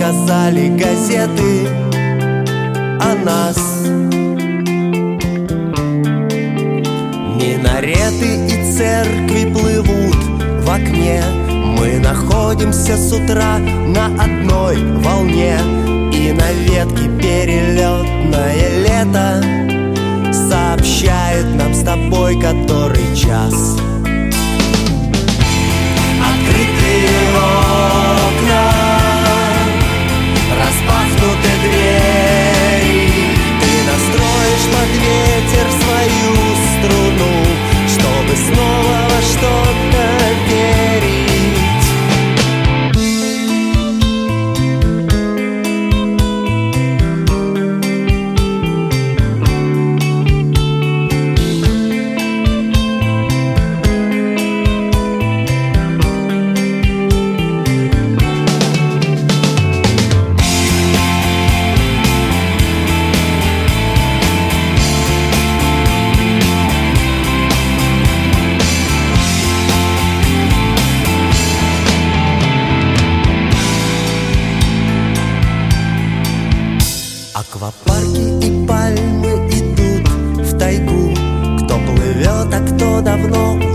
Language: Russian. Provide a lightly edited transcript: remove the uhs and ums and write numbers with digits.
сказали газеты о нас. Минареты и церкви плывут в окне. Мы находимся с утра на одной волне. И на ветке перелетное лето сообщает нам с тобой, который час. Открытые окна, распахнуты двери. Ты настроишь под ветер свою струну, чтобы снова во что-то верить. Аквапарки и пальмы идут в тайгу. Кто плывет, а кто давно